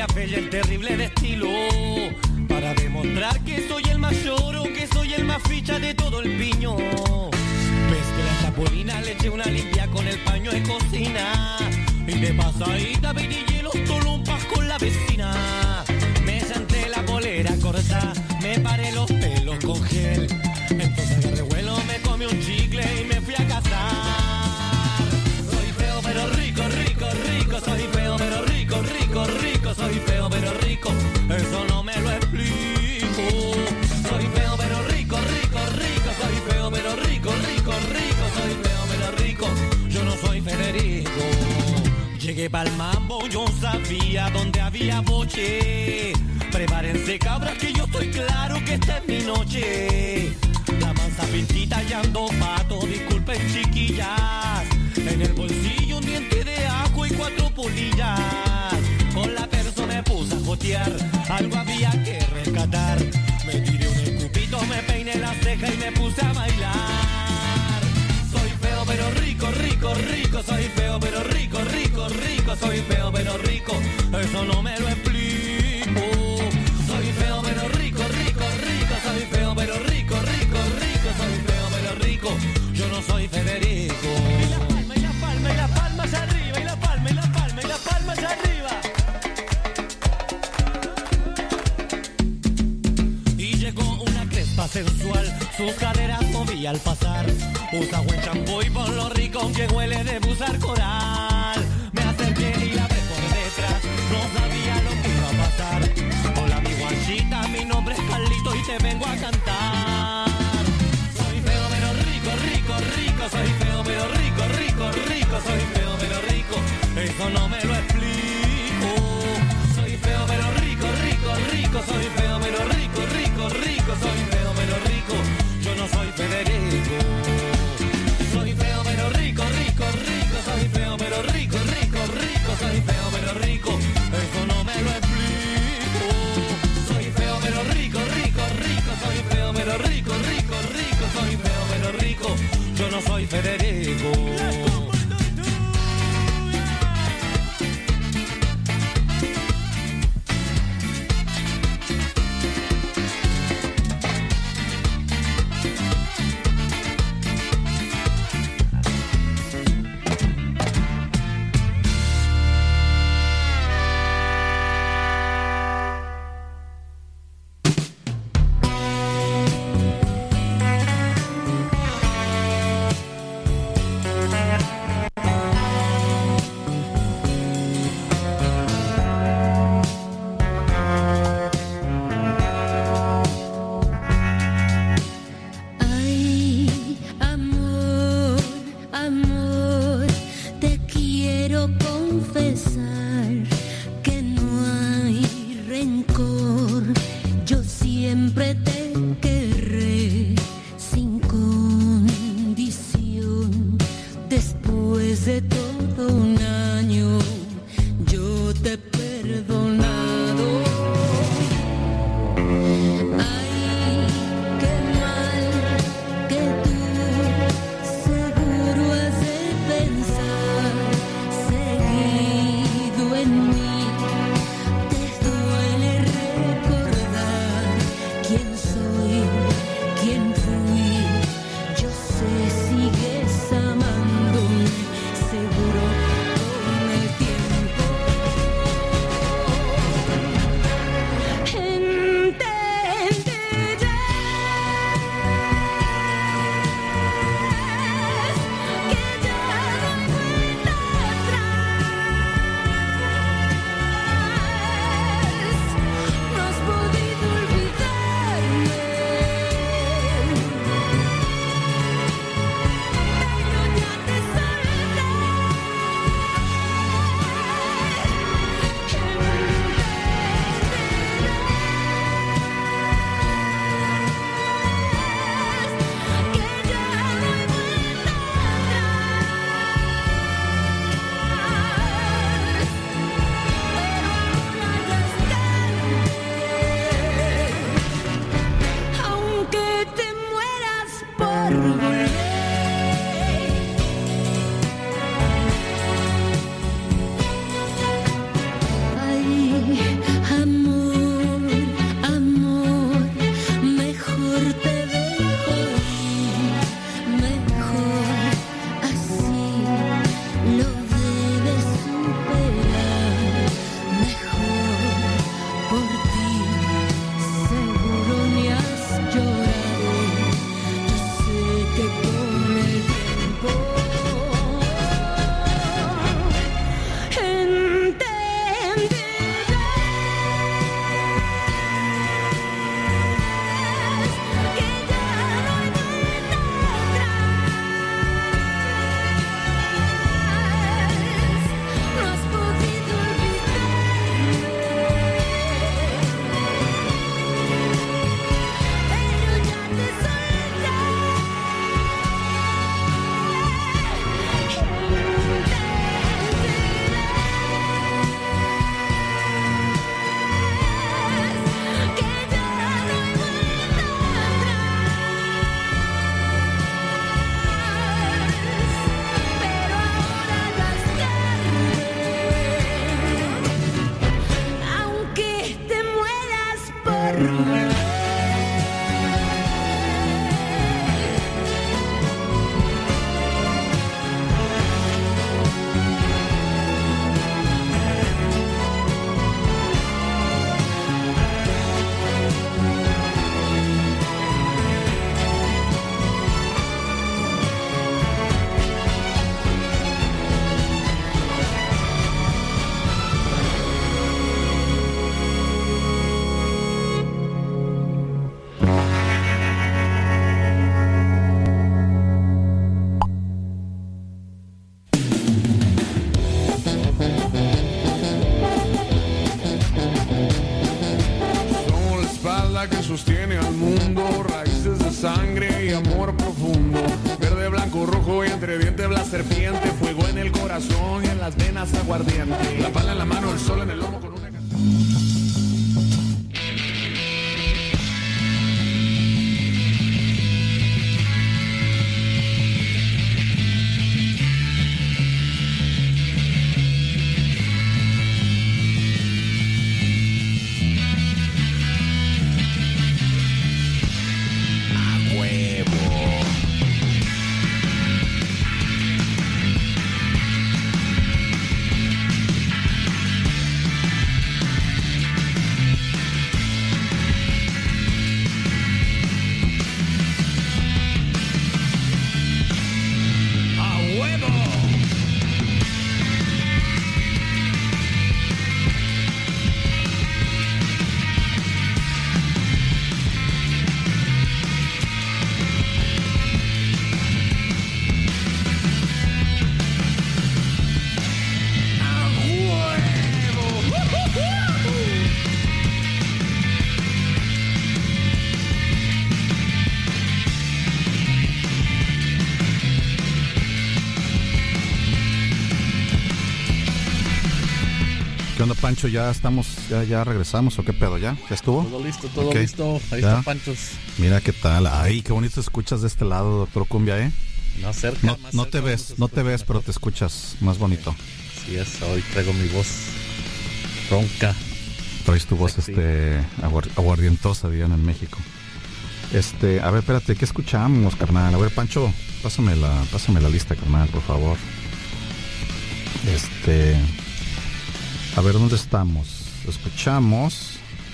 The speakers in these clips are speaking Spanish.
media fe y el terrible de estilo, para demostrar que soy el mayor o que soy el más ficha de todo el piño. Ves que la chapulina le eché una limpia con el paño de cocina, y de pasadita pedí los tolumpas con la vecina. Me senté la polera corta, me paré los pelos con gel, entonces agarré vuelo, me comí un chicle y me fui a cazar. Soy feo pero rico, rico, rico, soy feo pero rico, rico, rico, soy feo pero rico, eso no me lo explico. Soy feo pero rico, rico, rico, soy feo pero rico, rico, rico, soy feo pero rico, yo no soy Federico. Llegué pa'l mambo, yo sabía dónde había boche. Prepárense cabras que yo estoy claro que esta es mi noche. La mansa pintita y ando pato, disculpen chiquillas. En el bolsillo un diente de ajo y 4 polillas. Con la perso me puse a jotear, algo había que rescatar. Me tiré un escupito, me peiné la ceja y me puse a bailar. Soy feo pero rico, rico, rico, soy feo pero rico, rico, rico, soy feo pero rico, eso no me lo explico. Soy feo pero rico, rico, rico, soy feo pero rico, rico, rico, soy feo pero rico, yo no soy Federico. Y la palma, y la palma, y la palma hacia arriba, y la palma, y la palma, y la palma hacia arriba. Y llegó una crespa sensual, sus caderas movía al pasar. Usa buen champú y por lo rico que huele de busar coral. Me acerqué y la ve por detrás, no sabía lo que iba a pasar. Hola mi guachita, mi nombre es Carlito y te vengo a cantar. Soy feo pero rico, rico, rico, soy feo pero rico, rico, rico, soy feo pero rico, eso no me lo explico. Soy feo pero rico, rico, rico, soy feo pero rico, rico, rico, soy feo pero rico, yo no soy Federico. Soy feo pero rico, rico, rico, soy feo pero rico, rico, rico, soy feo pero rico, eso no me lo explico. Soy feo pero rico, rico, rico, soy feo pero rico, rico, rico, soy feo pero rico, yo no soy Federico. ¿Quién soy? caliente, fuego en el corazón y en las venas aguardiente. La pala en la mano, el sol en el lomo con una Pancho, ya estamos, ya regresamos, ¿o qué pedo? ¿Ya estuvo? Todo okay. listo, ahí ¿Ya? está Panchos. Mira qué tal, ay, qué bonito escuchas de este lado, doctor Cumbia, Más cerca, no te ves, pero te escuchas más bonito. Sí, hoy traigo mi voz ronca. Traes tu voz, sexy. Aguardientosa, dirían en México. A ver, espérate, ¿qué escuchamos, carnal? A ver, Pancho, pásame la lista, carnal, por favor. A ver, ¿dónde estamos? Escuchamos.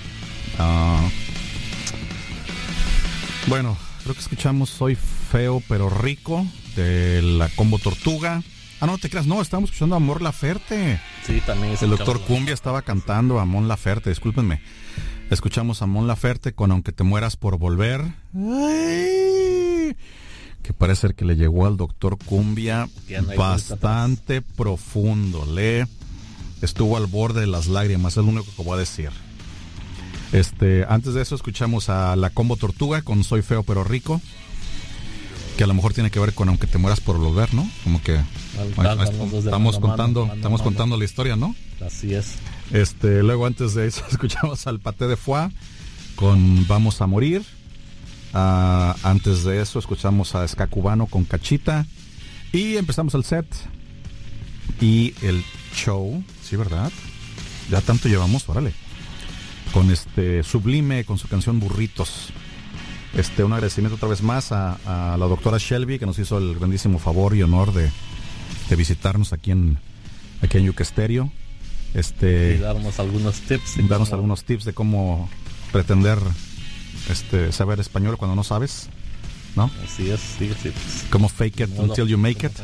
Bueno, creo que escuchamos Soy Feo pero Rico de la Combo Tortuga. No te creas, no, estábamos escuchando a Mon Laferte. Sí, también. El doctor Cumbia estaba cantando a Mon Laferte, discúlpenme. Escuchamos a Mon Laferte con Aunque te mueras por volver. Ay, que parece ser que le llegó al doctor Cumbia bastante profundo. Estuvo al borde de las lágrimas, es lo único que voy a decir. Antes de eso escuchamos a la Combo Tortuga con Soy Feo pero Rico, que a lo mejor tiene que ver con Aunque te mueras por volver, ¿no? Como que estamos contando la historia, ¿no? Así es. Luego antes de eso escuchamos al Paté de Foie con Vamos a morir. Antes de eso escuchamos a Ska Cubano con Cachita y empezamos el set y el show, sí, ¿verdad? Ya tanto llevamos, órale. Con Sublime, con su canción Burritos. Un agradecimiento otra vez más a la doctora Shelby, que nos hizo el grandísimo favor y honor de visitarnos aquí en Yuca Stereo. Y darnos algunos tips. De cómo pretender saber español cuando no sabes, ¿no? Así es, sí. Como fake it until you make it.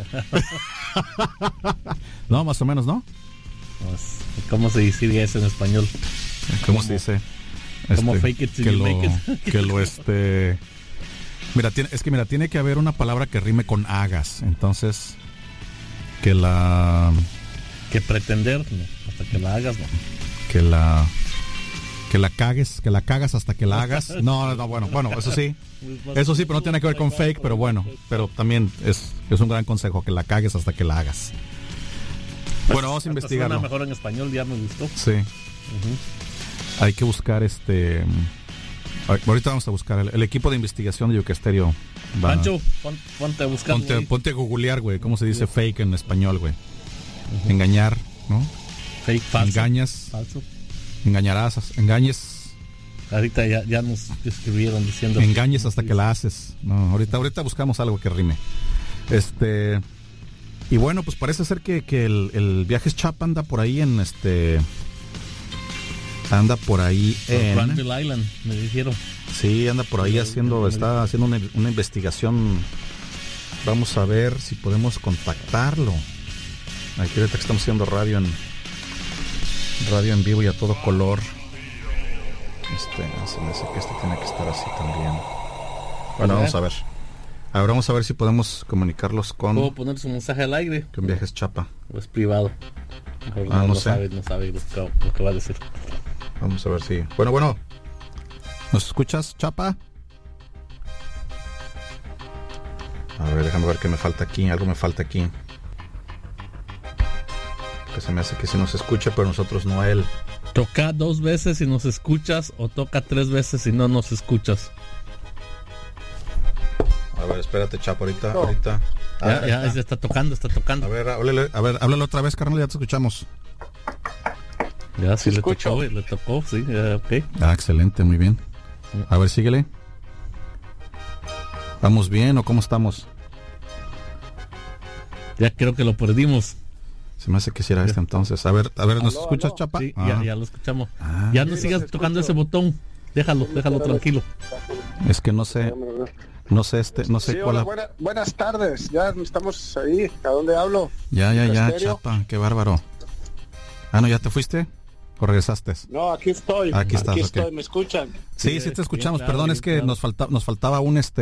No, más o menos, ¿no? ¿Cómo se dice eso en español? ¿Cómo se dice? Como fake it till you make it. Mira, tiene que haber una palabra que rime con hagas. Entonces, que pretender, no, hasta que la hagas, no. Que la cagas hasta que la hagas. No, bueno, eso sí, pero no tiene que ver con fake, pero bueno, pero también es un gran consejo, que la cagues hasta que la hagas. Bueno, vamos a investigarlo. Mejor en español, ya me gustó. Sí. Hay que buscar ahorita vamos a buscar el equipo de investigación de Yuca Stereo. Pancho, ponte a buscar. Ponte a googlear, güey, cómo se dice fake en español, güey. Engañar, ¿no? Fake, falso. Engañas. Falso. Engañes. Ahorita ya nos escribieron diciendo. Engañes hasta que la haces. No, ahorita buscamos algo que rime. Y bueno, pues parece ser que el Viajes Chapa anda por ahí en anda por ahí en Granville Island, me dijeron. Sí, anda por ahí está haciendo una investigación. Vamos a ver si podemos contactarlo. Aquí ahorita que estamos haciendo radio en vivo y a todo color. Se me hace que tiene que estar así también. Bueno, vamos a ver. Ahora vamos a ver si podemos comunicarlos con... ¿Puedo poner su mensaje al aire? Con Viajes Chapa. ¿O es privado? No sé. No sabe lo que va a decir. Vamos a ver si... Bueno. ¿Nos escuchas, Chapa? A ver, déjame ver qué me falta aquí. Algo me falta aquí. porque se me hace que sí nos escucha, pero nosotros no a él. Toca 2 veces si nos escuchas o toca 3 veces si no nos escuchas. A ver, espérate, Chapo, ahorita. Ya está tocando. A ver, háblale otra vez, carnal, ya te escuchamos. Ya, sí, le tocó, sí, ok. Ah, excelente, muy bien. A ver, síguele. ¿Vamos bien o cómo estamos? Ya creo que lo perdimos. Se me hace que hiciera entonces. A ver, ¿nos escuchas, Chapa? Sí, ya lo escuchamos. Ya no sigas tocando ese botón. Déjalo tranquilo. Es que no sé Sí, cuál. hola, buenas tardes. Ya estamos ahí. ¿A dónde hablo? Ya, Chapa, qué bárbaro. Ah, no, ¿ya te fuiste? ¿O regresaste? No, aquí estoy. Aquí estás, estoy, ¿me escuchan? Sí, te escuchamos. Bien, Perdón, bien, es que claro. nos faltaba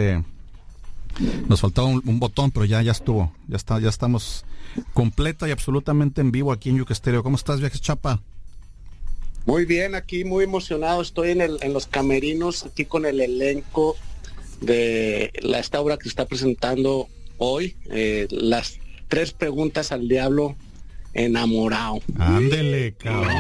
un botón, pero ya estuvo. Ya estamos completa y absolutamente en vivo aquí en Yuca Estéreo. ¿Cómo estás, Viajes Chapa? Muy bien, aquí muy emocionado. Estoy en los camerinos, aquí con el elenco de esta obra que está presentando hoy. Las 3 preguntas al diablo enamorado. Ándele, cabrón.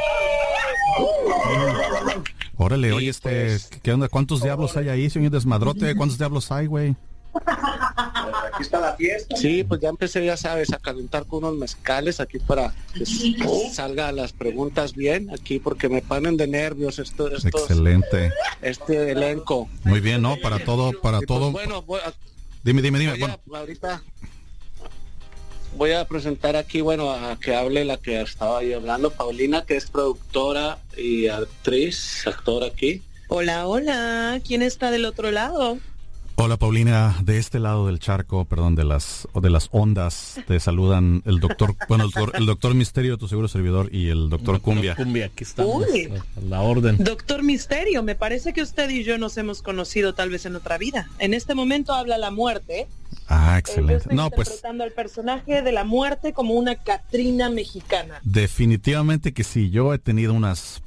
Órale, oye, pues, ¿qué onda? ¿Cuántos diablos hay ahí, señor Desmadrote? ¿Cuántos diablos hay, güey? Aquí está la fiesta. Sí, pues ya empecé, ya sabes, a calentar con unos mezcales aquí para que salga las preguntas bien aquí, porque me ponen de nervios estos Excelente. este elenco. Muy bien, ¿no? Para todo. Pues, bueno, Dime. Bueno. Ahorita voy a presentar aquí, a que hable la que estaba ahí hablando, Paulina, que es productora y actora aquí. Hola, ¿quién está del otro lado? Hola, Paulina, de este lado del charco, perdón, de las ondas, te saludan el doctor, el doctor Misterio, tu seguro servidor, y el doctor Cumbia. Cumbia, aquí estamos, Uy. a la orden. Doctor Misterio, me parece que usted y yo nos hemos conocido tal vez en otra vida. En este momento habla la muerte. Ah, Yo excelente. estoy No, pues interpretando al personaje de la muerte como una Catrina mexicana. definitivamente que sí. Yo he tenido unas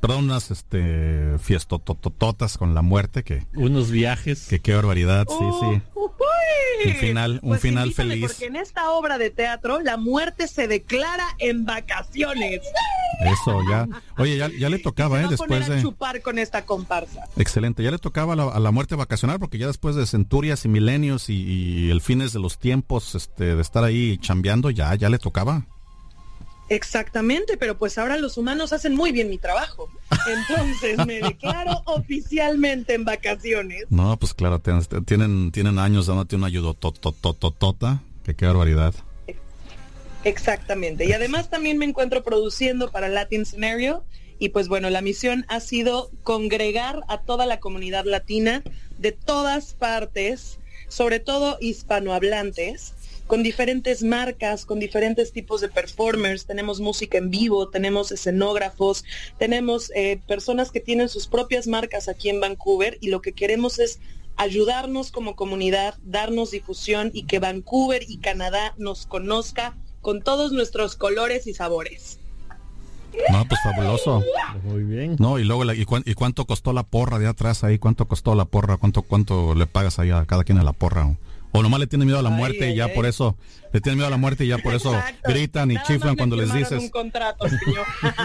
fiestotototas con la muerte Unos viajes. que qué barbaridad, sí. Uy. Un final Pues invítame, feliz. Porque en esta obra de teatro la muerte se declara en vacaciones. Eso, ya. Oye, ya le tocaba, Se va a después poner a de... chupar con esta comparsa. Excelente, ya le tocaba a la muerte vacacional, porque ya después de centurias y milenios y el fines de los tiempos, de estar ahí chambeando, ya le tocaba. Exactamente, pero pues ahora los humanos hacen muy bien mi trabajo. Entonces me declaro oficialmente en vacaciones. No, pues claro, tienen años dándote una ayudototototota, que qué barbaridad. Exactamente, y además también me encuentro produciendo para Latin Scenario, y pues bueno, la misión ha sido congregar a toda la comunidad latina de todas partes, sobre todo hispanohablantes, con diferentes marcas, con diferentes tipos de performers. Tenemos música en vivo, tenemos escenógrafos, tenemos personas que tienen sus propias marcas aquí en Vancouver, y lo que queremos es ayudarnos como comunidad, darnos difusión y que Vancouver y Canadá nos conozca con todos nuestros colores y sabores. No, pues fabuloso. Muy bien. No, y luego, ¿y cuánto costó la porra de atrás ahí? ¿Cuánto costó la porra? ¿Cuánto le pagas ahí a cada quien a la porra? O nomás le tiene miedo a la muerte y ya por eso, le tiene miedo a la muerte y ya por eso gritan y Nada chiflan más cuando les firmaron dices. un contrato, señor.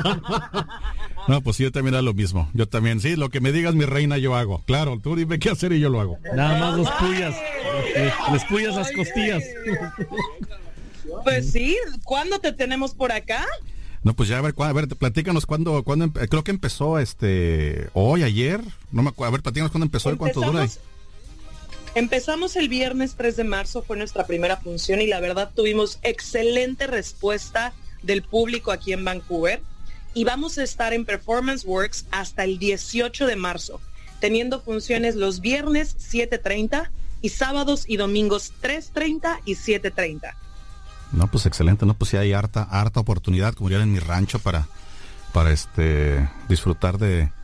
No, pues sí, yo también era lo mismo. Yo también, sí, lo que me digas, mi reina, yo hago. Claro, tú dime qué hacer y yo lo hago. Nada más los puyas. Les puyas las costillas. Pues sí, ¿cuándo te tenemos por acá? No, pues ya, a ver, platícanos cuándo creo que empezó hoy, ayer, no me acuerdo, a ver, platícanos cuándo empezó y cuánto dura. Empezamos el viernes 3 de marzo, fue nuestra primera función, y la verdad tuvimos excelente respuesta del público aquí en Vancouver, y vamos a estar en Performance Works hasta el 18 de marzo, teniendo funciones los viernes 7:30 y sábados y domingos 3:30 y 7:30. No, pues excelente, no, pues sí hay harta oportunidad, como dirían en mi rancho, para disfrutar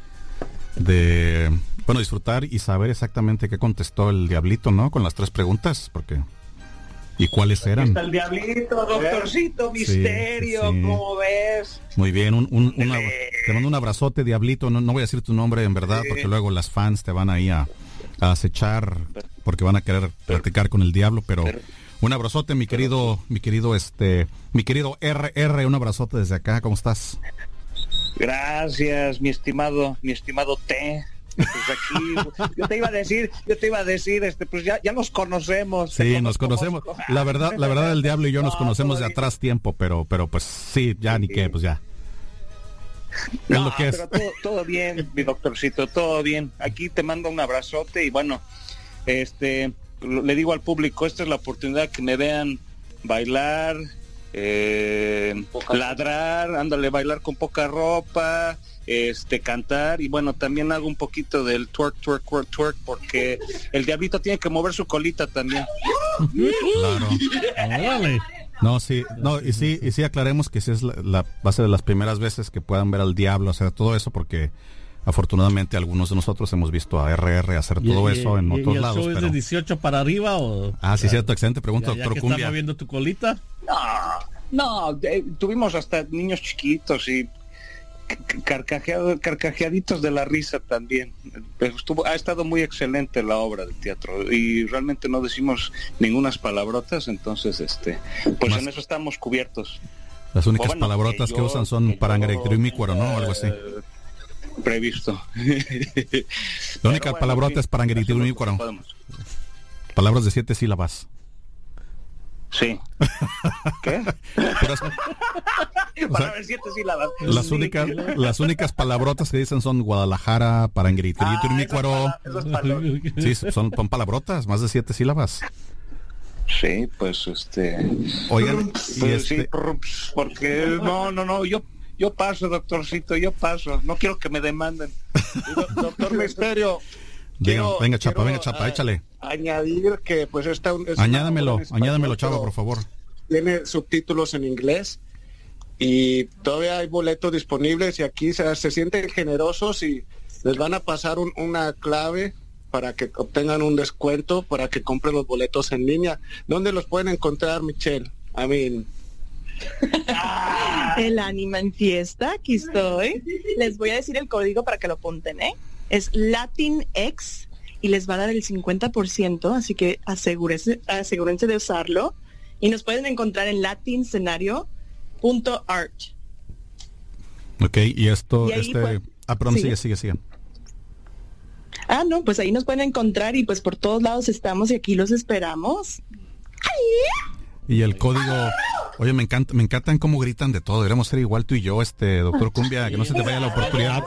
disfrutar y saber exactamente qué contestó el diablito, ¿no? Con las 3 preguntas, porque... ¿Y cuáles eran? Está el diablito, doctorcito Misterio, sí. ¿cómo ves? Muy bien, te mando un abrazote, diablito, no voy a decir tu nombre en verdad, porque luego las fans te van ahí a acechar, porque van a querer platicar con el diablo, pero Un abrazote, mi querido RR, un abrazote desde acá, ¿cómo estás? Gracias, mi estimado T. Pues aquí, yo te iba a decir, pues ya nos conocemos. Sí, nos conocemos. La verdad, el Diablo y yo nos conocemos de atrás tiempo, pero pues sí, ya ni qué, pues ya. Es lo que es. Pero todo bien, mi doctorcito, todo bien. Aquí te mando un abrazote y bueno, le digo al público, esta es la oportunidad que me vean bailar, ladrar, bailar con poca ropa, cantar, y bueno, también hago un poquito del twerk, porque el Diablito tiene que mover su colita también. Claro. No, sí, y sí aclaremos que sí es va a ser de las primeras veces que puedan ver al Diablo hacer todo eso, porque afortunadamente algunos de nosotros hemos visto a RR hacer todo eso en otros lados. ¿Y el show es de 18 para arriba o...? Sí, cierto, excelente pregunta, doctor que Cumbia. ¿Está moviendo tu colita? No, tuvimos hasta niños chiquitos y carcajeaditos de la risa también. Ha estado muy excelente la obra de teatro y realmente no decimos ningunas palabrotas, entonces pues en eso estamos cubiertos. Las únicas palabrotas que usan son parangaritrimícuaro, ¿no? Algo así. Previsto. La única palabrota es parangaritrimícuaro. Palabras de 7 sílabas. Sí. ¿Qué? Para ver 7 sílabas. Las únicas palabrotas que dicen son Guadalajara, Parangaritrimícuaro. Sí, son palabrotas, más de 7 sílabas. Sí, pues Oigan, sí, porque no, yo paso, doctorcito, yo paso. No quiero que me demanden. Doctor Misterio. Venga, Chapa, échale. Añadir que pues añádamelo, Chava, por favor. Tiene subtítulos en inglés y todavía hay boletos disponibles, y aquí se sienten generosos y les van a pasar una clave para que obtengan un descuento para que compren los boletos en línea. ¿Dónde los pueden encontrar, Michelle? El Ánima en Fiesta, aquí estoy. Les voy a decir el código para que lo apunten, Es LatinX y les va a dar el 50%, así que asegúrense de usarlo. Y nos pueden encontrar en latinscenario.art. Ok, y esto, perdón, ¿sigue? sigue. No, pues ahí nos pueden encontrar y pues por todos lados estamos y aquí los esperamos. Y el código, oye, me encantan cómo gritan de todo. Deberíamos ser igual tú y yo, doctor Cumbia, que no se te vaya la oportunidad.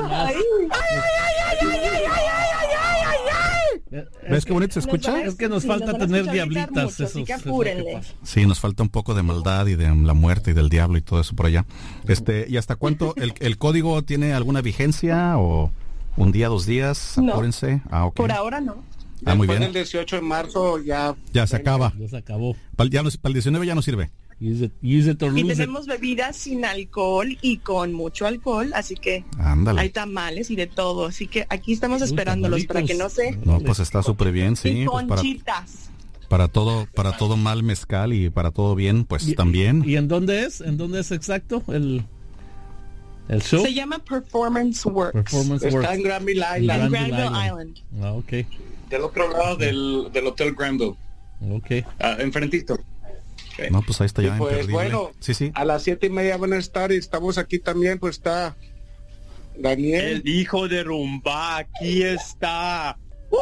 ¿Ves qué bonito se escucha? Es que nos falta tener diablitas. Sí, nos falta un poco de maldad y de la muerte y del diablo y todo eso por allá. ¿Y hasta cuánto? ¿El código tiene alguna vigencia o un día, 2 días? Apúrense. Okay. Por ahora no. Muy bien. El 18 de marzo ya se acaba. Ya se acabó. Para el 19 ya no sirve. Y tenemos bebidas sin alcohol y con mucho alcohol, así que hay tamales y de todo, así que aquí estamos esperándolos para que no se... No, pues está súper bien, sí. Y pues conchitas. Para todo mal mezcal y para todo bien, pues también. ¿Y en dónde es? ¿En dónde es exacto el show? Se llama Performance Works. Está en Granville Island. En Granville Island. Ok. Del otro lado del Hotel Granville. Ok. Enfrentito. Okay. No, pues ahí está ya. Pues bueno, sí. A las 7:30 van a estar y estamos aquí también, pues está Daniel. El hijo de Rumba, aquí está.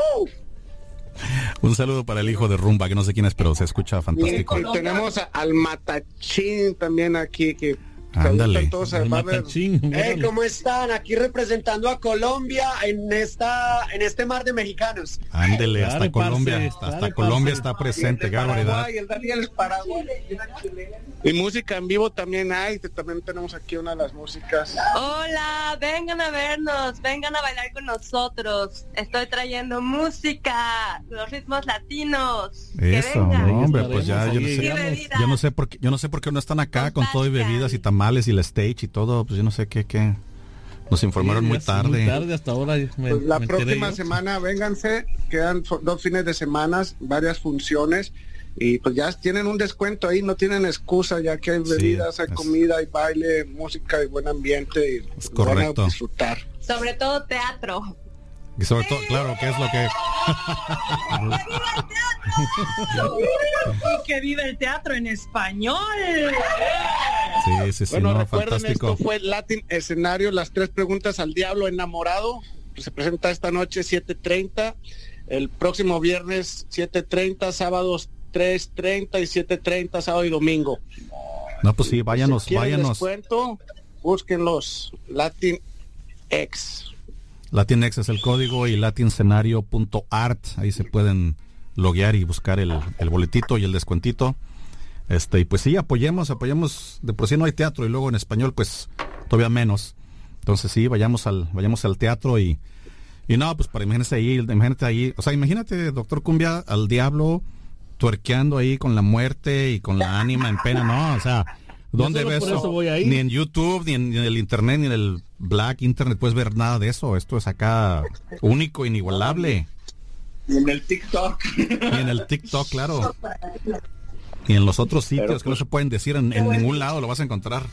Un saludo para el hijo de Rumba, que no sé quién es, pero se escucha fantástico. Y tenemos al Matachín también aquí, que ándale. ¿Cómo están? Aquí representando a Colombia en este mar de mexicanos. Ándele, hasta Colombia, hasta Colombia está presente, qué barbaridad. El Daniel es Paraguay. Y música en vivo también hay, también tenemos aquí una de las músicas. Hola, vengan a vernos, vengan a bailar con nosotros. Estoy trayendo música, los ritmos latinos. Eso, no, hombre, pues ya yo no sé por qué no están acá con todo y bebidas y tamales y el stage y todo, pues yo no sé qué. Nos informaron muy tarde. Muy tarde hasta ahora. Pues la próxima semana vénganse, quedan 2 fines de semana, varias funciones. Y pues ya tienen un descuento ahí, no tienen excusa, ya que hay bebidas, hay comida, hay baile, música y buen ambiente y es correcto. Van a disfrutar. Sobre todo teatro. Y sobre todo, claro, que es lo que... Y que vive el teatro en español. Sí, Bueno, no, recuerden, fantástico. esto fue Latin Escenario, las 3 preguntas al diablo enamorado. Se presenta esta noche 7:30, el próximo viernes 7:30, sábados 3:30 y 7:30, sábado y domingo. No, pues sí, váyanos, Si quieren váyanos. descuento, búsquenlos, Latin X. Latinx es el código y latinscenario.art, ahí se pueden loguear y buscar el boletito y el descuentito. Y pues sí, apoyemos, de por sí no hay teatro y luego en español pues todavía menos. Entonces sí, vayamos al teatro y no, pues para imagínate ahí, o sea, imagínate, doctor Cumbia, al diablo tuerqueando ahí con la muerte y con la ánima en pena, no, o sea, ¿dónde ves eso? Ni en YouTube, ni en el internet, ni en el Black Internet puedes ver nada de eso. Esto es acá único, inigualable. Y en el TikTok. Y en el TikTok, claro. Y en los otros sitios pero, que no se pueden decir en ningún lado lo vas a encontrar.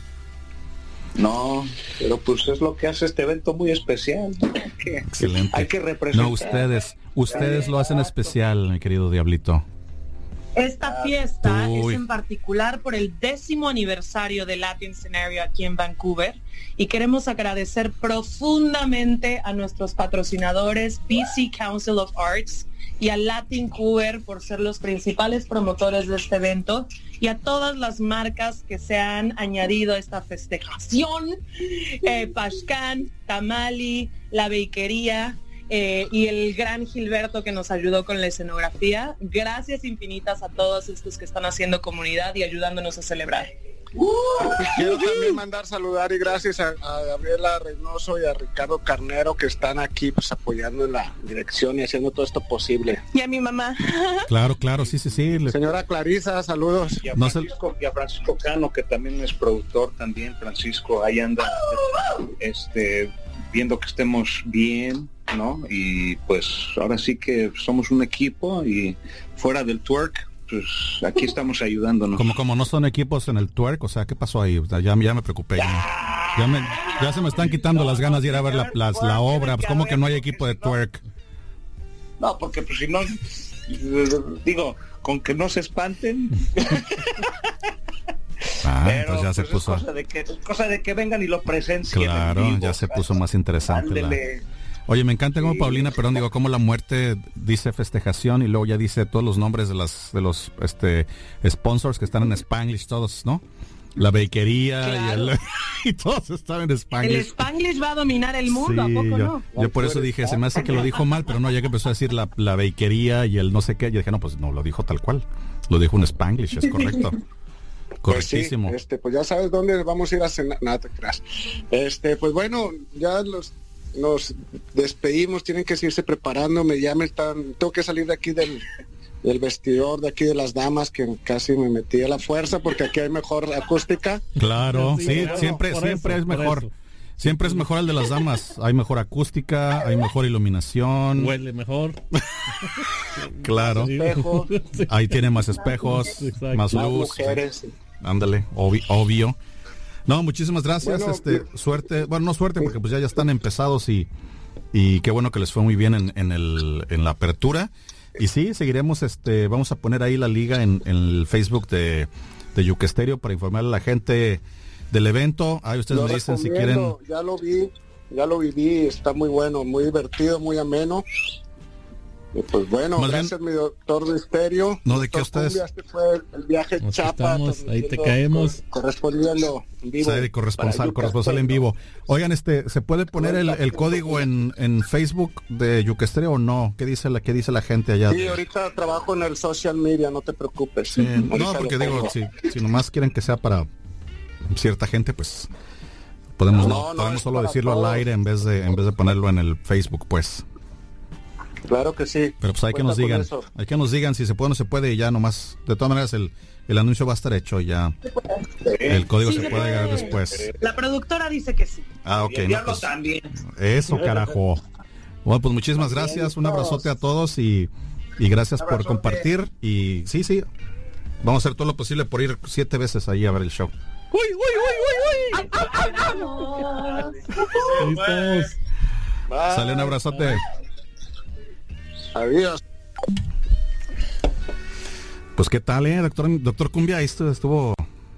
No, pero pues es lo que hace este evento muy especial. Excelente. Hay que representar. No, ustedes lo hacen especial, mi querido Diablito. Esta fiesta es en particular por el 10º aniversario de Latin Scenario aquí en Vancouver y queremos agradecer profundamente a nuestros patrocinadores BC Council of Arts y a Latin Vancouver por ser los principales promotores de este evento y a todas las marcas que se han añadido a esta festejación, Pashkan, Tamali, La Bakería, y el gran Gilberto que nos ayudó con la escenografía. Gracias infinitas a todos estos que están haciendo comunidad y ayudándonos a celebrar. Quiero también mandar saludar y gracias a Gabriela Reynoso y a Ricardo Carnero que están aquí pues apoyando en la dirección y haciendo todo esto posible. Y a mi mamá. Claro, sí. Señora Clarisa, saludos. Y a Francisco Cano, que también es productor también. Francisco, ahí anda viendo que estemos bien, ¿no? Y pues ahora sí que somos un equipo y fuera del twerk, pues aquí estamos ayudándonos. Como no son equipos en el twerk, o sea, ¿qué pasó ahí? O sea, ya me preocupé. Ya se me están quitando las ganas de ir a ver la obra. Pues como que no hay equipo de twerk. No, porque pues si no, digo, con que no se espanten. Pero, pues ya se puso. Es cosa de que vengan y lo presencien. Claro, vivo, ya se puso más interesante. Oye, me encanta como Paulina, perdón, digo, como la muerte dice festejación y luego ya dice todos los nombres de los sponsors que están en Spanglish, todos, ¿no? La bakería, claro. y todos están en Spanglish. El Spanglish va a dominar el mundo, sí, ¿a poco no? Yo por eso dije, se me hace que lo dijo mal, pero no, ya que empezó a decir la bakería y el no sé qué, yo dije, no, pues no, lo dijo tal cual. Lo dijo en Spanglish, es correcto. Correctísimo. Pues, sí, pues ya sabes dónde vamos a ir a cenar. Nada, te creas. Pues bueno, ya nos despedimos, tienen que seguirse preparando, tengo que salir de aquí del vestidor, de aquí de las damas, que casi me metí a la fuerza porque aquí hay mejor acústica. Claro, sí, siempre es mejor. Siempre es mejor el de las damas. Hay mejor acústica, hay mejor iluminación. Huele mejor. Claro. Ahí tiene más espejos, exacto. Más luz. Mujeres. Ándale, obvio. No, muchísimas gracias. Bueno, suerte. Bueno, no suerte porque pues ya están empezados y qué bueno que les fue muy bien en la apertura. Y sí, seguiremos. Vamos a poner ahí la liga en el Facebook de Yuca Estéreo para informarle a la gente del evento. Ahí ustedes me dicen si quieren. Ya lo viví, está muy bueno, muy divertido, muy ameno. Y pues bueno, más gracias bien, mi doctor de estéreo. No, de que ustedes. Este fue el viaje nos Chapa. Ahí te caemos. Correspondiendo en vivo. Sí, corresponsal en vivo. Oigan, ¿se puede poner el código en Facebook de Yuca Estéreo o no? ¿Qué dice la gente allá? Sí, ahorita trabajo en el social media, no te preocupes. Sí, no, porque digo, si nomás quieren que sea para cierta gente, pues podemos solo decirlo todos al aire en vez de ponerlo en el Facebook, pues. Claro que sí. Pero pues hay que nos digan si se puede o no se puede y ya nomás, de todas maneras el anuncio va a estar hecho ya. El código se puede llegar después. La productora dice que sí. Ah, ok. No, pues, también. Eso, carajo. Bueno, pues muchísimas gracias, un abrazote a todos y gracias por compartir y sí, vamos a hacer todo lo posible por ir 7 veces ahí a ver el show. Sale un abrazote. Adiós. Pues qué tal, doctor Cumbia, esto estuvo